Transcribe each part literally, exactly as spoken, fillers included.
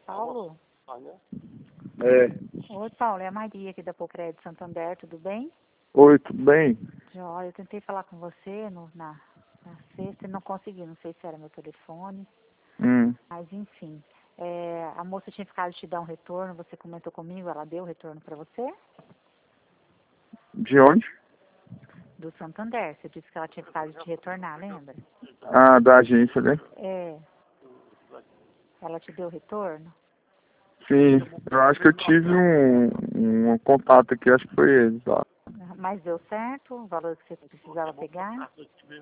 Paulo? É. Oi, Paulo, é a Maria aqui da Pocred Santander, tudo bem? Oi, tudo bem? Olha, eu tentei falar com você no, na, na sexta e não consegui, não sei se era meu telefone, Hum. mas enfim. É, a moça tinha ficado de te dar um retorno, você comentou comigo, ela deu o retorno para você? De onde? Do Santander, você disse que ela tinha ficado de te retornar, lembra? Ah, da agência, né? É. Ela te deu o retorno? Sim, eu acho que eu tive um, um contato aqui, acho que foi eles lá. Mas deu certo o valor que você precisava pegar?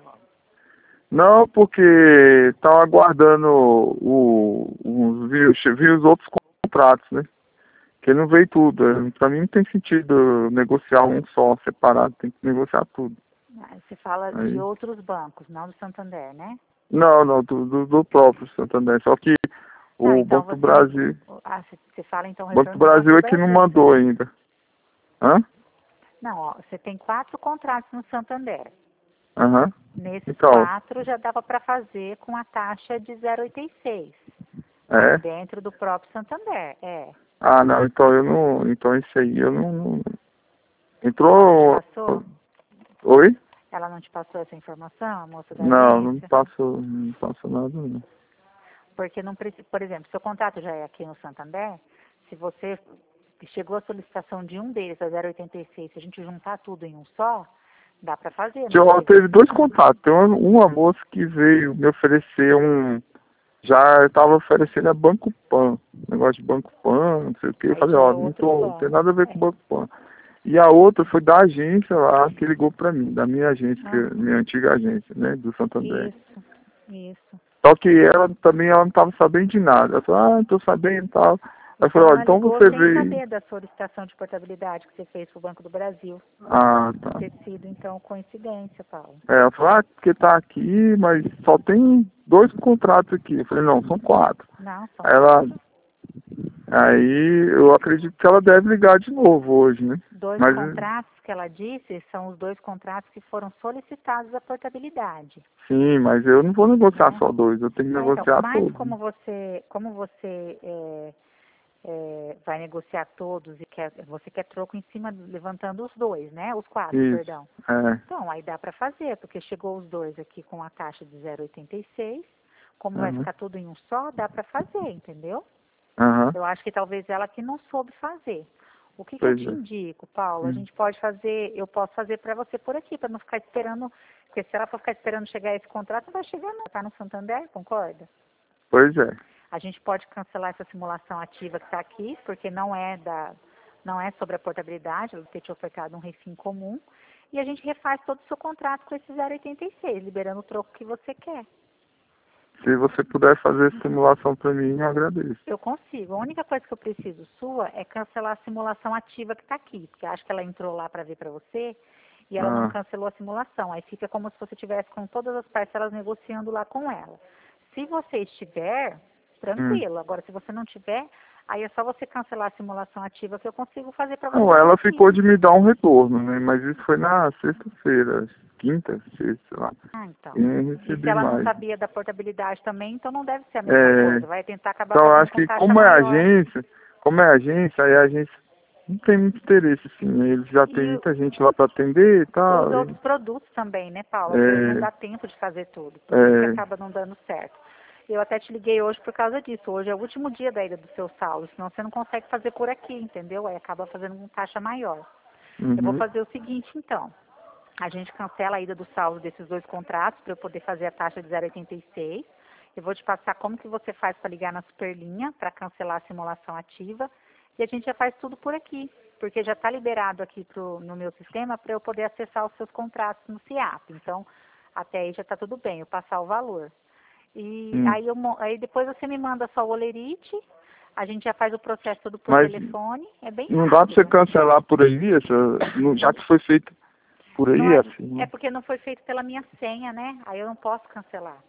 Não, porque estão aguardando o, os, vi, vi os outros contratos, né? Que não veio tudo. Pra mim não tem sentido negociar um só, separado, tem que negociar tudo. Ah, você fala Aí. de outros bancos, não do Santander, né? Não, não, do, do, do próprio Santander. Só que o Não, então Banco do você, Brasil. ah, você você fala então o O Banco do retorno do Banco Brasil do é que não Brasil. mandou ainda. Hã? Não, ó, você tem quatro contratos no Santander. Aham. Nesses Então, quatro já dava para fazer com a taxa de zero vírgula oitenta e seis. Aí é? dentro do próprio Santander, é. Ah, não, então eu não. Então isso aí eu não. não... Ela não te Entrou. passou? Oi? Ela não te passou essa informação, a moça da Não, não agência? passo, não passo nada não. Porque não precisa, por exemplo, seu contrato já é aqui no Santander, se você chegou a solicitação de um deles, a zero vírgula oitenta e seis, se a gente juntar tudo em um só, dá para fazer, não Eu, teve? teve dois contatos. Tem uma, uma moça que veio me oferecer um. Já estava oferecendo a Banco Pan. Negócio de Banco Pan, não sei o que. Eu Aí falei, já ó, é não, outro tô, não tem banco. nada a ver com É. Banco Pan. E a outra foi da agência lá que ligou pra mim, da minha agência, Ah, que, minha antiga agência, né, do Santander. isso, isso. Só que ela também ela não estava sabendo de nada. Ela falou, ah, não tô sabendo e tal. Aí eu Então falei, olha, ela então ligou você sem veio. saber da solicitação de portabilidade que você fez para o Banco do Brasil. Ah, Pode tá. ter sido, então, coincidência, Paulo. É, ela falou, ah, porque tá aqui, mas só tem dois contratos aqui. Eu falei, não, são quatro. Não, são Aí ela, quatro. aí eu acredito que ela deve ligar de novo hoje, né? Dois Mas, contratos que ela disse são os dois contratos que foram solicitados à portabilidade. sim, mas eu não vou negociar Né? só dois, eu tenho que É, então, negociar mas todos. como você, como você é, é, vai negociar todos e quer, você quer troco em cima, levantando os dois, né? Os quatro, Isso, perdão. é, Então, aí dá para fazer, porque chegou os dois aqui com a taxa de zero vírgula oitenta e seis, como vai aham, ficar tudo em um só, dá para fazer, entendeu? aham, Eu acho que talvez ela que não soube fazer. O que, que eu pois te é. indico, Paulo? A Hum. gente pode fazer, eu posso fazer para você por aqui, para não ficar esperando, porque se ela for ficar esperando chegar esse contrato, não vai chegar não, tá no Santander, concorda? Pois é. A gente pode cancelar essa simulação ativa que está aqui, porque não é da, não é sobre a portabilidade, ela ter te ofertado um refim comum, e a gente refaz todo o seu contrato com esse zero vírgula oitenta e seis, liberando o troco que você quer. Se você puder fazer essa simulação para mim, eu agradeço. Eu consigo. A única coisa que eu preciso sua é cancelar a simulação ativa que está aqui, porque acho que ela entrou lá para ver para você e ela não Ah, cancelou a simulação. Aí fica como se você tivesse com todas as parcelas negociando lá com ela. Se você estiver, hum. tranquilo. Agora, se você não tiver, aí é só você cancelar a simulação ativa que eu consigo fazer para Não, você por ela aqui. ficou de me dar um retorno, né? Mas isso foi na sexta-feira, quinta, sexta, sei lá. Ah, então. E nem E se recebi ela não mais. sabia da portabilidade também, então não deve ser a mesma É, coisa. Vai tentar acabar então eu fazendo acho com que taxa como é maior. agência, como é agência, aí a agência não tem muito interesse, assim, né? Eles já tem E muita gente lá para atender e os tal. E, outros produtos também, né, Paulo? Às vezes não é, dá tempo de fazer tudo. Por isso que é, acaba não dando certo. Eu até te liguei hoje por causa disso. Hoje é o último dia da ida do seu saldo, senão você não consegue fazer por aqui, entendeu? Aí acaba fazendo com taxa maior. Eu vou uhum, fazer o seguinte, então. A gente cancela a ida do saldo desses dois contratos para eu poder fazer a taxa de zero vírgula oitenta e seis. Eu vou te passar como que você faz para ligar na Superlinha para cancelar a simulação ativa. E a gente já faz tudo por aqui, porque já está liberado aqui pro, no meu sistema para eu poder acessar os seus contratos no SIAP. Então, até aí já está tudo bem, eu passar o valor. E hum. aí, eu, mo- aí depois você me manda só o olerite, a gente já faz o processo todo por Mas telefone, é bem não dá para você rápido. cancelar por aí, essa, não- já que foi feito por Não aí, é, assim, é né? porque não foi feito pela minha senha, né? Aí eu não posso cancelar.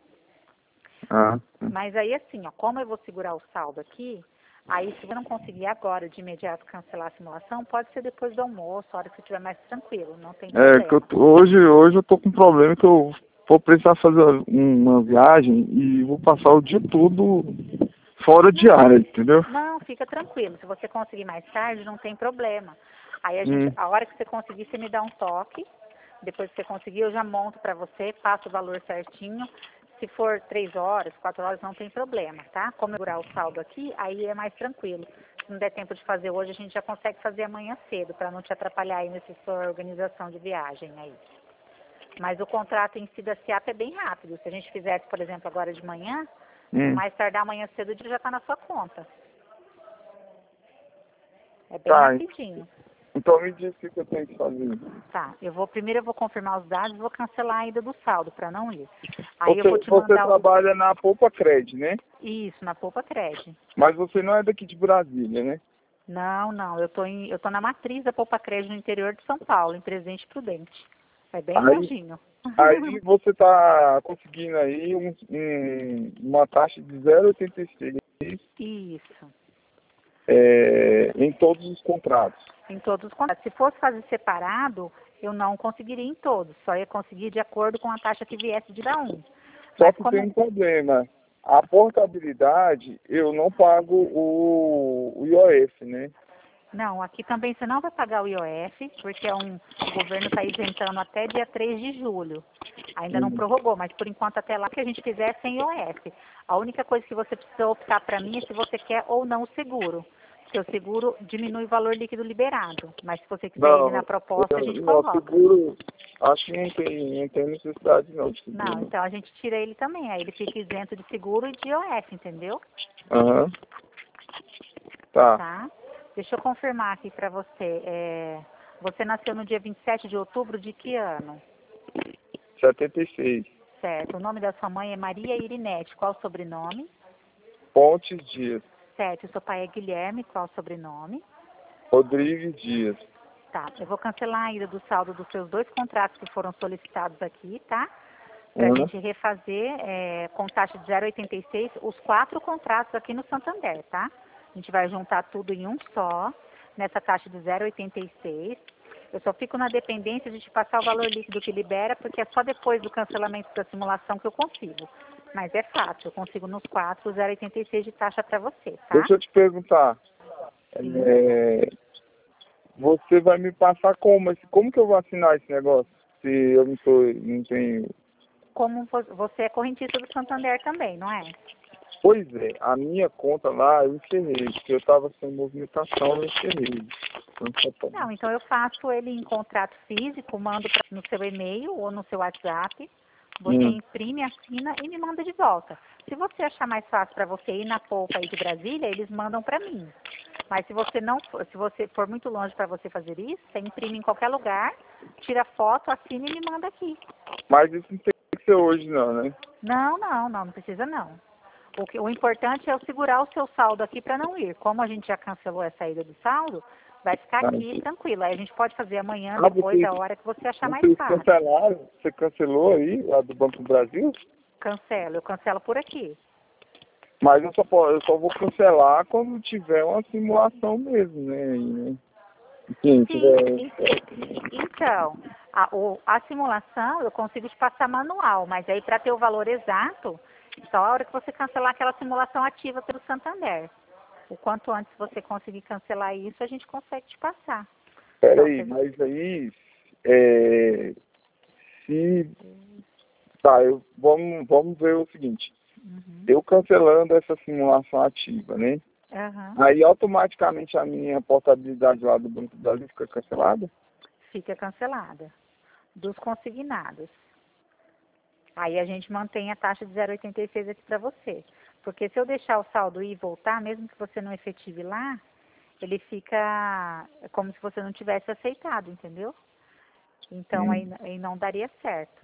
Ah, tá. Mas aí assim, ó, como eu vou segurar o saldo aqui, aí se você não conseguir agora de imediato cancelar a simulação, pode ser depois do almoço, a hora que você estiver mais tranquilo, não tem É, que eu, problema. tô- hoje, hoje eu tô com um problema que eu vou precisar fazer uma viagem e vou passar o dia todo fora de área, entendeu? Não, fica tranquilo. Se você conseguir mais tarde, não tem problema. Aí a gente, Hum. a hora que você conseguir, você me dá um toque. Depois que você conseguir, eu já monto para você, passo o valor certinho. Se for três horas, quatro horas, não tem problema, tá? Como eu segurar o saldo aqui, aí é mais tranquilo. Se não der tempo de fazer hoje, a gente já consegue fazer amanhã cedo, para não te atrapalhar aí nessa sua organização de viagem aí. Mas o contrato em si da SIAP é bem rápido. Se a gente fizesse, por exemplo, agora de manhã, Hum. mais tardar amanhã cedo, já está na sua conta. É bem Tá, rapidinho. então me diz o que eu tenho que fazer. Tá, eu vou, primeiro eu vou confirmar os dados, vou cancelar a ida do saldo, para não ir. Aí eu Você, vou te você mandar o... trabalha na Poupa Cred, né? Isso, na Poupa Cred. Mas você não é daqui de Brasília, né? Não, não, eu tô, em, eu tô na matriz da Poupa Cred no interior de São Paulo, em Presidente Prudente. É bem Aí, longinho. aí você tá conseguindo aí um, um- uma taxa de zero vírgula oitenta e seis Isso, é, em todos os contratos. em todos os contratos. Se fosse fazer separado, eu não conseguiria em todos, só ia conseguir de acordo com a taxa que viesse de cada um. Só Mas que tem um como... problema. A portabilidade, eu não pago o, o I O F, né? Não, aqui também você não vai pagar o I O F, porque é um, o governo está isentando até dia três de julho. Ainda não Hum. prorrogou, mas por enquanto até lá que a gente fizer é sem I O F. A única coisa que você precisa optar para mim é se você quer ou não o seguro. Porque o seguro diminui o valor líquido liberado. Mas se você quiser ele na Não, proposta, a eu, gente não, coloca. seguro, acho que não tem, não tem necessidade não de Não, seguro. então a gente tira ele também. Aí ele fica isento de seguro e de I O F, entendeu? Aham, tá. Tá? Deixa eu confirmar aqui para você. É, você nasceu no dia vinte e sete de outubro de que ano? setenta e seis. Certo. O nome da sua mãe é Maria Irinete. Qual o sobrenome? Pontes Dias. Certo. O seu pai é Guilherme. Qual o sobrenome? Rodrigues Dias. Tá. Eu vou cancelar a ida do saldo dos seus dois contratos que foram solicitados aqui, tá? Para a Aham, gente refazer é, com taxa de zero vírgula oitenta e seis os quatro contratos aqui no Santander, tá? A gente vai juntar tudo em um só, nessa taxa de zero vírgula oitenta e seis. Eu só fico na dependência de te passar o valor líquido que libera, porque é só depois do cancelamento da simulação que eu consigo. Mas é fácil, eu consigo nos quatro zero vírgula oitenta e seis de taxa para você, tá? deixa eu te perguntar. Sim. É, você vai me passar como? Esse- Como que eu vou assinar esse negócio? Se eu não, tô, não tenho... Como vo- você é correntista do Santander também, não é? Pois é, a minha conta lá eu encerrei, porque eu estava sem movimentação, eu encerrei. Não sei como. Não, então eu faço ele em contrato físico, mando pra, no seu e-mail ou no seu WhatsApp. Você Hum. imprime, assina e me manda de volta. Se você achar mais fácil para você ir na polpa aí de Brasília, eles mandam para mim. Mas se você não for, se você for muito longe para você fazer isso, você imprime em qualquer lugar, tira foto, assina e me manda aqui. Mas isso não tem que ser hoje não, né? Não, não, não, não precisa não. O, que, o importante é eu segurar o seu saldo aqui para não ir. Como a gente já cancelou essa ida do saldo, vai ficar Ah, aqui tranquilo. Aí a gente pode fazer amanhã, ah, depois, vocês, a hora que você achar mais vocês fácil. cancelaram? Você cancelou aí, lá do Banco do Brasil? Cancelo, eu cancelo por aqui. Mas eu só, po- eu só vou cancelar quando tiver uma simulação mesmo, né? Aí, né? Sim, Sim, tiver... en- então, a, o- a simulação eu consigo te passar manual, mas aí para ter o valor exato, só a hora que você cancelar aquela simulação ativa pelo Santander. O quanto antes você conseguir cancelar isso, a gente consegue te passar. Só Peraí, você- mas aí... É, se... Tá, eu, vamos, vamos ver o seguinte. Uhum. Eu cancelando essa simulação ativa, né? Aham. Aí automaticamente a minha portabilidade lá do Banco do Brasil fica cancelada? Fica cancelada. Dos consignados. Aí a gente mantém a taxa de zero vírgula oitenta e seis aqui para você. Porque se eu deixar o saldo ir e voltar, mesmo que você não efetive lá, ele fica como se você não tivesse aceitado, entendeu? Então Hum. aí, aí não daria certo.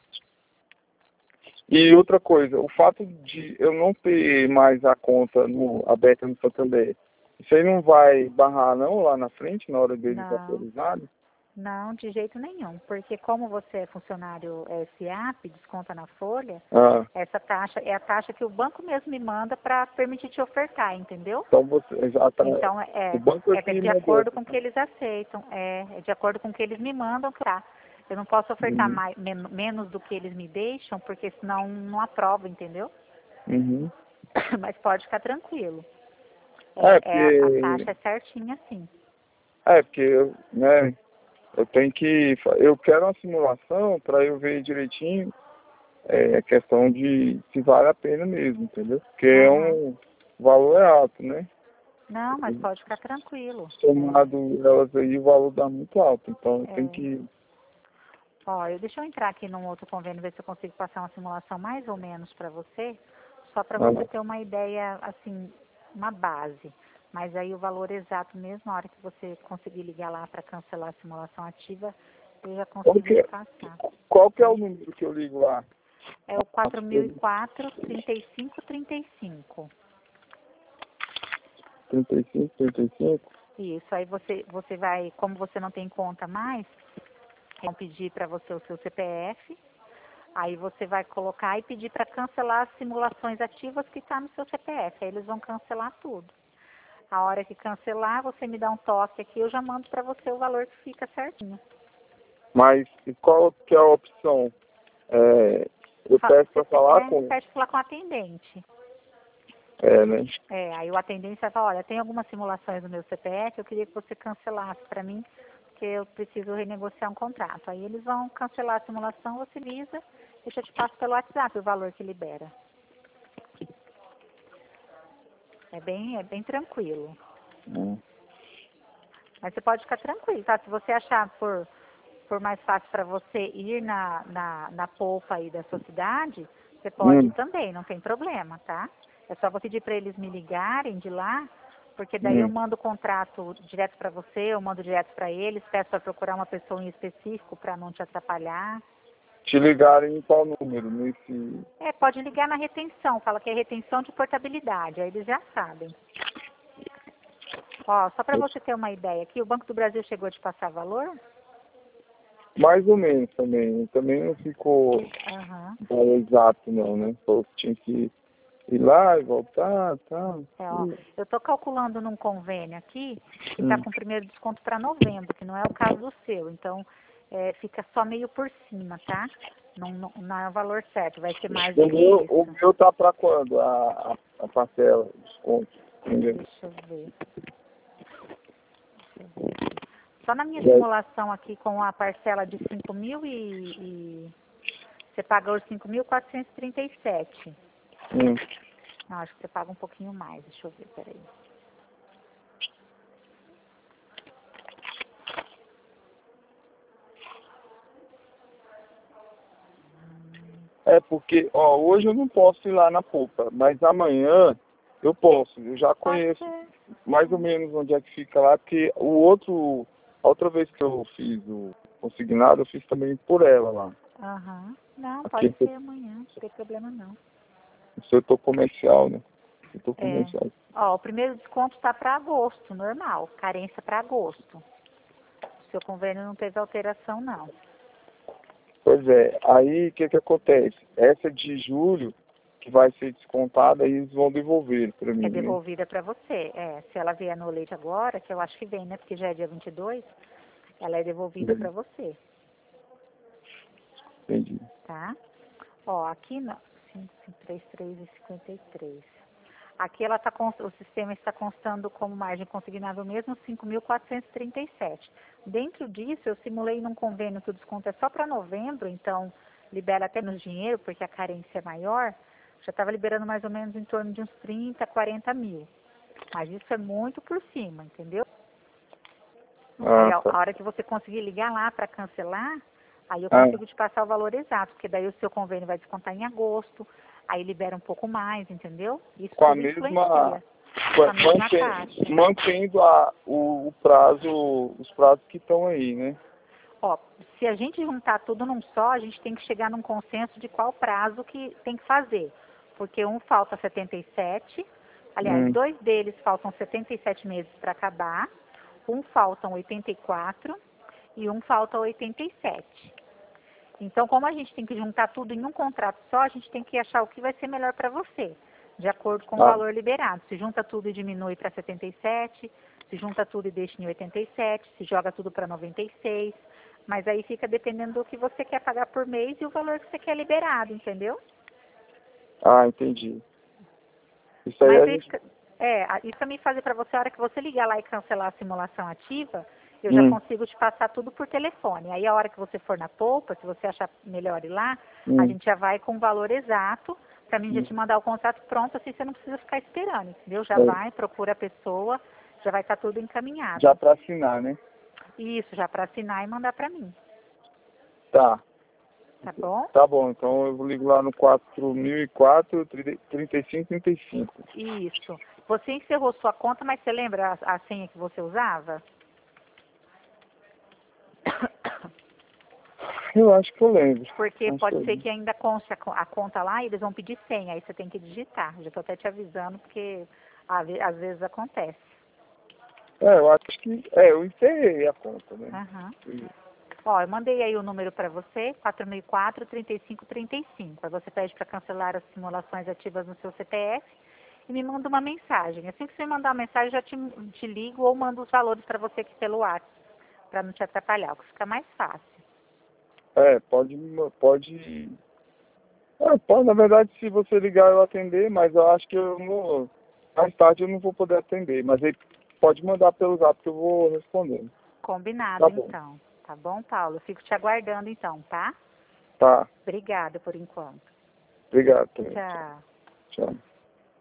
E outra coisa, o fato de eu não ter mais a conta no, aberta no Santander, isso aí não vai barrar não lá na frente, na hora deles Não, atualizarem? não, de jeito nenhum. Porque como você é funcionário é, SIAP, desconta na folha, Ah, essa taxa é a taxa que o banco mesmo me manda para permitir te ofertar, entendeu? então você já tá, Então, o é, banco é aqui de mandou acordo essa. com o que eles aceitam, é, é de acordo com o que eles me mandam, tá? Eu não posso ofertar Uhum. mais, men menos do que eles me deixam, porque senão não aprovo, entendeu? Uhum. Mas pode ficar tranquilo. É, É, porque, é, a taxa é certinha, sim. é porque eu, né, eu tenho que, fa- eu quero uma simulação para eu ver direitinho é, a questão de se vale a pena mesmo, entendeu? Porque é Aham. um o valor é alto, né? Não, mas pode ficar tranquilo. Somado elas aí, o valor dá muito alto, então eu É, tenho é. que... Ó, eu, deixa eu entrar aqui num outro convênio, ver se eu consigo passar uma simulação mais ou menos para você, só para você Ah, ter uma ideia, assim, uma base. Mas aí o valor exato mesmo, na hora que você conseguir ligar lá para cancelar a simulação ativa, eu já qual consigo que te é, passar. qual que é o Oi? número que eu ligo lá? É o quatro mil e quatro, trinta e cinco, trinta e cinco. trinta e cinco, trinta e cinco? Isso, aí você, você vai, como você não tem conta mais, vão pedir para você o seu C P F, aí você vai colocar e pedir para cancelar as simulações ativas que está no seu C P F, aí eles vão cancelar tudo. A hora que cancelar, você me dá um toque aqui, eu já mando para você o valor que fica certinho. Mas e qual que é a opção? É, eu Fa- peço Você para pe- falar é, com... pede para falar com o atendente. É, né? É, aí o atendente vai falar, olha, tem algumas simulações no meu C P F, eu queria que você cancelasse para mim, porque eu preciso renegociar um contrato. Aí eles vão cancelar a simulação, você visa, deixa eu te passo pelo WhatsApp o valor que libera. É bem, é bem tranquilo. Hum. Mas você pode ficar tranquilo, tá? Se você achar por, por mais fácil para você ir na, na, na polpa aí da sua cidade, você pode ir Hum, também, não tem problema, tá? É só você pedir para eles me ligarem de lá, porque daí eu hum. mando o contrato direto para você, eu mando direto para eles, peço para procurar uma pessoa em específico para não te atrapalhar. Te ligarem em qual número? Nesse... É, pode ligar na retenção, fala que é retenção de portabilidade, aí eles já sabem. Ó, só para você ter uma ideia aqui, o Banco do Brasil chegou a te passar valor? Mais ou menos também. Também não ficou Aham. valor exato não, né? Só tinha que ir lá e voltar e tal. É, ó, Hum. eu estou calculando num convênio aqui que está Hum. com o primeiro desconto para novembro, que não é o caso do seu. Então, é, fica só meio por cima, tá? Não, não, não é o valor certo, vai ser mais do O que meu, o isso. meu tá para quando? A, a, a parcela, o desconto. Entendeu? Deixa eu ver. Deixa eu ver aqui. Só na minha Já- simulação aqui com a parcela de cinco mil e, e você pagou cinco mil quatrocentos e trinta e sete. hum. Não, acho que você paga um pouquinho mais. Deixa eu ver, peraí. É porque, ó, hoje eu não posso ir lá na polpa, mas amanhã eu posso. Eu já Pode conheço ser. mais ou menos onde é que fica lá, porque o outro, a outra vez que eu fiz o consignado, eu fiz também por ela lá. Aham. Não, Aqui pode no ser amanhã, não tem problema não. setor comercial, né? Setor É. comercial. Ó, o primeiro desconto está para agosto, normal. Carência para agosto. O seu convênio não teve alteração, não. Pois é, aí o que que acontece? Essa de julho, que vai ser descontada, aí eles vão devolver para É mim, né? devolvida para você. É, se ela vier no leite agora, que eu acho que vem, né? Porque já é dia vinte e dois, ela é devolvida para você, Entendi. tá? Ó, aqui no cinco, cinco, três, três e cinquenta e três. Aqui ela tá const... o sistema está constando como margem consignável mesmo cinco mil quatrocentos e trinta e sete. Dentro disso, eu simulei num convênio que o desconto é só para novembro, então libera até menos dinheiro, porque a carência é maior. Já estava liberando mais ou menos em torno de uns trinta, quarenta mil. Mas isso é muito por cima, entendeu? Aí Ah, a tá. a hora que você conseguir ligar lá para cancelar, aí eu Ah, consigo te passar o valor exato, porque daí o seu convênio vai descontar em agosto, aí libera um pouco mais, entendeu? Isso com a tudo mesma... influencia com com a- a mesma Mantendo, taxa. mantendo a, o, o prazo, os prazos que estão aí, né? Ó, se a gente juntar tudo num só, a gente tem que chegar num consenso de qual prazo que tem que fazer. Porque um falta setenta e sete, aliás, Hum. dois deles faltam setenta e sete meses para acabar, um faltam oitenta e quatro e um falta oitenta e sete. Então, como a gente tem que juntar tudo em um contrato só, a gente tem que achar o que vai ser melhor para você, de acordo com o Ah, valor liberado. Se junta tudo e diminui para setenta e sete, se junta tudo e deixa em oitenta e sete, se joga tudo para noventa e seis, mas aí fica dependendo do que você quer pagar por mês e o valor que você quer liberado, entendeu? ah, entendi. Isso aí Mas a isso, gente... é, a- isso também fazer para você, a hora que você ligar lá e cancelar a simulação ativa, eu já Hum, consigo te passar tudo por telefone. Aí a hora que você for na polpa, se você achar melhor ir lá, a hum, gente já vai com o valor exato, para mim já hum. te mandar o contrato pronto, assim você não precisa ficar esperando, entendeu? Já É, vai, procura a pessoa, já vai estar tudo encaminhado. já para assinar, né? Isso, já para assinar e mandar para mim, Tá. tá bom? Tá bom, então eu ligo lá no quatro mil e quatro, trinta e cinco, trinta e cinco. Isso. Você encerrou sua conta, mas você lembra a, a senha que você usava? Eu acho que eu lembro. Porque Acho que pode eu ser lembro. que ainda conste a, co- a conta lá e eles vão pedir senha, aí você tem que digitar. Já estou até te avisando, porque às ve- às vezes acontece. É, eu acho que... É, eu encerrei a conta, né? Aham. Ó, eu mandei aí o número para você, quatro mil e quatro, trinta e cinco, trinta e cinco. Aí você pede para cancelar as simulações ativas no seu C P F e me manda uma mensagem. Assim que você me mandar uma mensagem, eu já te, te ligo ou mando os valores para você aqui pelo WhatsApp, para não te atrapalhar, que fica mais fácil. É, pode... pode... É, pode, na verdade, se você ligar eu atender, mas eu acho que eu não... Mais tarde eu não vou poder atender, mas aí pode mandar pelo zap que eu vou responder. Combinado, Tá bom. então. Tá bom, Paulo? Eu fico te aguardando, então, tá? Tá. Obrigada por enquanto. Obrigado. Tchau. Tchau. Tchau.